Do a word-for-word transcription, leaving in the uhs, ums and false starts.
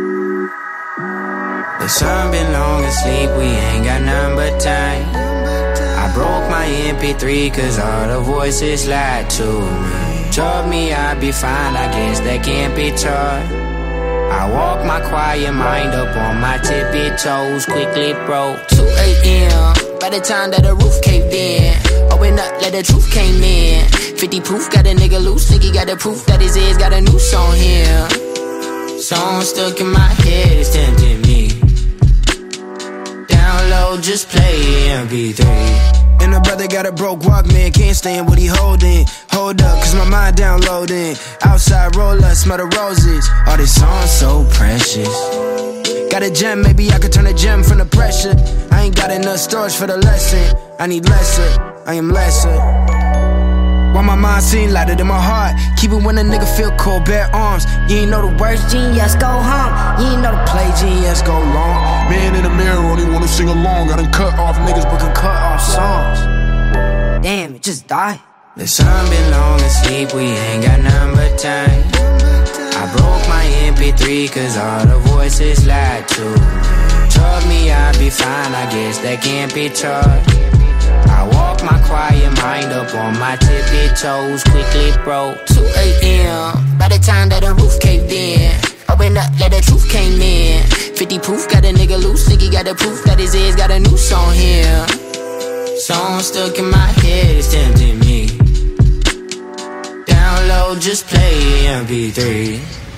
The sun been long asleep, we ain't got none but time. I broke my M P three cause all the voices lied to me. Told me I'd be fine, I guess that can't be taught. I walk my quiet mind up on my tippy toes, quickly broke. two A M, by the time that the roof caved in. Open up, let the truth came in. fifty proof, got a nigga loose, nigga got the proof that his ears got a noose on him. Song stuck in my head, it's tempting me. Download, just play M P three. And a brother got a broke Walkman, can't stand what he holding. Hold up, cause my mind downloading. Outside roller, smell the roses. All this song so precious. Got a gem, maybe I could turn a gem from the pressure. I ain't got enough storage for the lesson. I need lesser, I am lesser. Why my mind seem lighter than my heart? Keep it when a nigga feel cold, bare arms. You ain't know the words, genius, go home. You ain't know the play, genius, go long. Man in the mirror, only wanna sing along. I done cut off niggas, but can cut off songs. Damn, it just died. The sun been long asleep, we ain't got none but time. I broke my M P three cause all the voices lied to me. Told me I'd be fine, I guess that can't be taught. I walk my quiet mind up on my tippy toes, quickly broke. two A M, by the time that the roof caved in. Open up, let the truth came in. fifty proof, got a nigga loose, nigga got the proof that his ears got a noose on him. Song stuck in my head, it's tempting me. Download, just play M P three.